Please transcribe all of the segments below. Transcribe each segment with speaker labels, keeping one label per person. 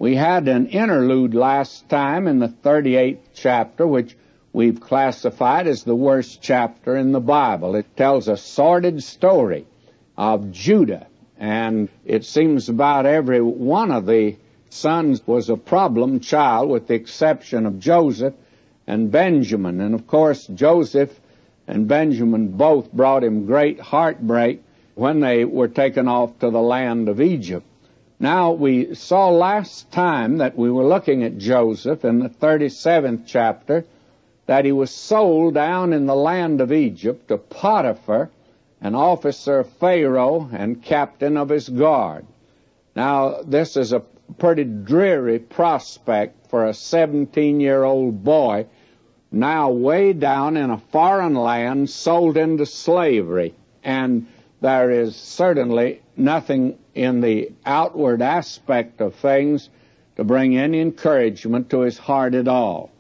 Speaker 1: We had an interlude last time in the 38th chapter, which we've classified as the worst chapter in the Bible. It tells a sordid story of Judah, and it seems about every one of the sons was a problem child, with the exception of Joseph and Benjamin. And of course, Joseph and Benjamin both brought him great heartbreak when they were taken off to the land of Egypt. Now, we saw last time that we were looking at Joseph in the 37th chapter, that he was sold down in the land of Egypt to Potiphar, an officer of Pharaoh and captain of his guard. Now, this is a pretty dreary prospect for a 17-year-old boy now way down in a foreign land, sold into slavery. And there is certainly nothing in the outward aspect of things to bring any encouragement to his heart at all.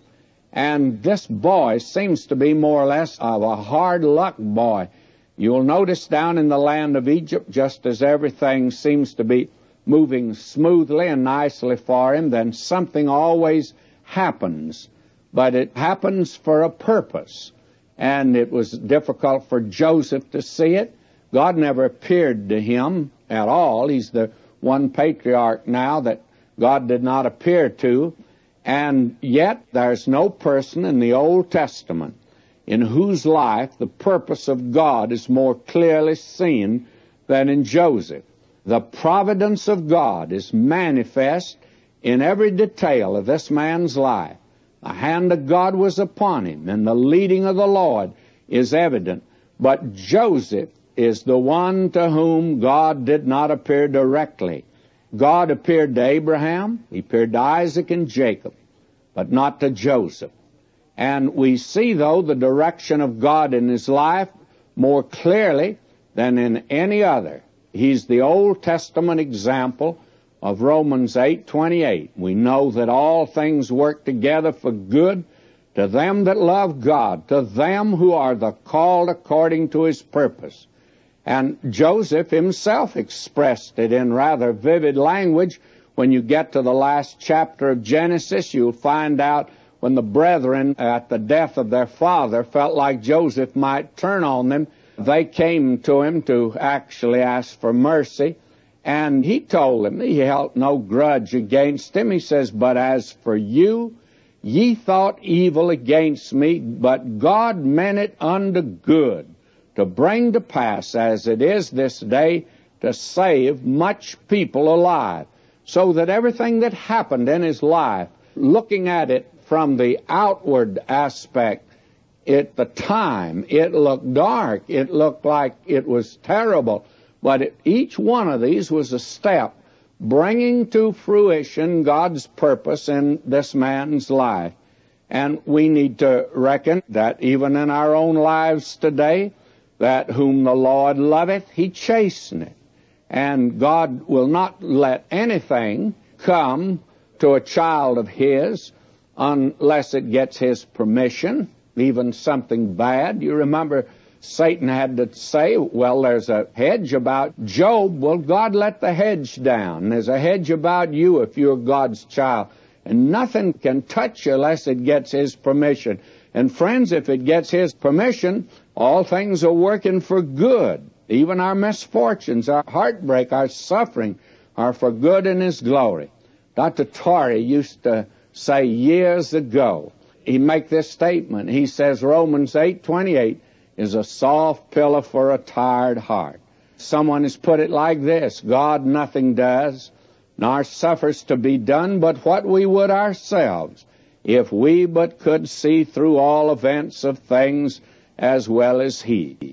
Speaker 1: And this boy seems to be more or less of a hard luck boy. You'll notice down in the land of Egypt, just as everything seems to be moving smoothly and nicely for him, then something always happens. But it happens for a purpose. And it was difficult for Joseph to see it. God never appeared to him at all. He's the one patriarch now that God did not appear to. And yet there's no person in the Old Testament in whose life the purpose of God is more clearly seen than in Joseph. The providence of God is manifest in every detail of this man's life. The hand of God was upon him, and the leading of the Lord is evident. But Joseph is the one to whom God did not appear directly. God appeared to Abraham, he appeared to Isaac and Jacob, but not to Joseph. And we see, though, the direction of God in his life more clearly than in any other. He's the Old Testament example of Romans 8:28. We know that all things work together for good to them that love God, to them who are the called according to his purpose. And Joseph himself expressed it in rather vivid language. When you get to the last chapter of Genesis, you'll find out when the brethren at the death of their father felt like Joseph might turn on them, they came to him to actually ask for mercy. And he told them, he held no grudge against him. He says, "But as for you, ye thought evil against me, but God meant it unto good, to bring to pass, as it is this day, to save much people alive." So that everything that happened in his life, looking at it from the outward aspect, at the time, it looked dark. It looked like it was terrible. But each one of these was a step bringing to fruition God's purpose in this man's life. And we need to reckon that even in our own lives today, that whom the Lord loveth, he chasteneth. And God will not let anything come to a child of his unless it gets his permission, even something bad. You remember Satan had to say, well, there's a hedge about Job. Well, God let the hedge down. There's a hedge about you if you're God's child. And nothing can touch you unless it gets his permission. And friends, if it gets his permission, all things are working for good. Even our misfortunes, our heartbreak, our suffering are for good in his glory. Dr. Torrey used to say years ago, he make this statement. He says Romans 8:28 is a soft pillow for a tired heart. Someone has put it like this: God nothing does, nor suffers to be done, but what we would ourselves, if we but could see through all events of things as well as he.